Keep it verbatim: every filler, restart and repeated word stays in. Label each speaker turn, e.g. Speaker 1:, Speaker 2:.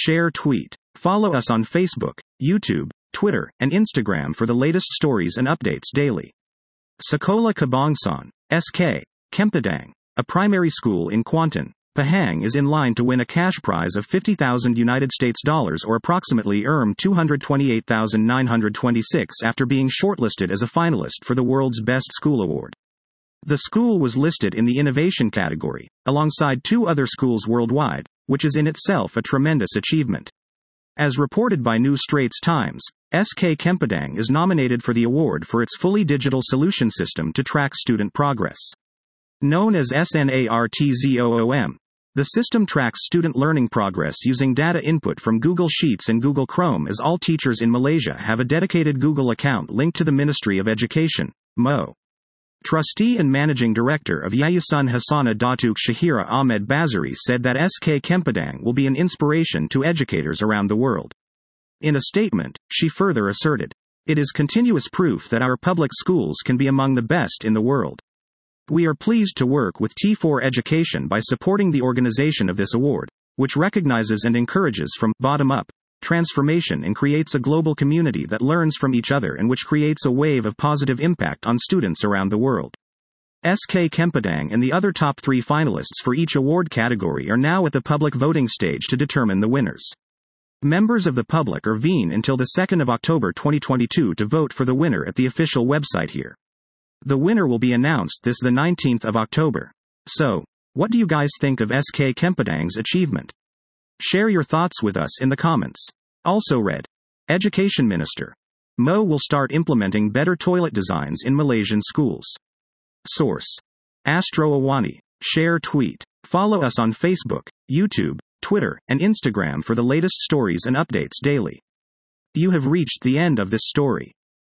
Speaker 1: share, tweet. Follow us on Facebook, YouTube, Twitter, and Instagram for the latest stories and updates daily. Sekolah Kebangsaan, S K, Kempadang, a primary school in Kuantan, Pahang is in line to win a cash prize of fifty thousand United States dollars or approximately two hundred twenty-eight thousand nine hundred twenty-six after being shortlisted as a finalist for the World's Best School Award. The school was listed in the innovation category, alongside two other schools worldwide, which is in itself a tremendous achievement. As reported by New Straits Times, S K Kempadang is nominated for the award for its fully digital solution system to track student progress. Known as SNARTZOOM, the system tracks student learning progress using data input from Google Sheets and Google Chrome, as all teachers in Malaysia have a dedicated Google account linked to the Ministry of Education, M O. Trustee and Managing Director of Yayasan Hasanah Datuk Shahira Ahmed Bazari said that S K Kempadang will be an inspiration to educators around the world. In a statement, she further asserted, "It is continuous proof that our public schools can be among the best in the world. We are pleased to work with T four Education by supporting the organization of this award, which recognizes and encourages from bottom-up transformation and creates a global community that learns from each other and which creates a wave of positive impact on students around the world." S K Kempadang and the other top three finalists for each award category are now at the public voting stage to determine the winners. Members of the public are veen until the second of October twenty twenty-two to vote for the winner at the official website here. The winner will be announced this the nineteenth of October. So, what do you guys think of S K Kempadang's achievement? Share your thoughts with us in the comments. Also read, Education Minister. M O will start implementing better toilet designs in Malaysian schools. Source. Astro Awani. Share, tweet. Follow us on Facebook, YouTube, Twitter, and Instagram for the latest stories and updates daily. You have reached the end of this story.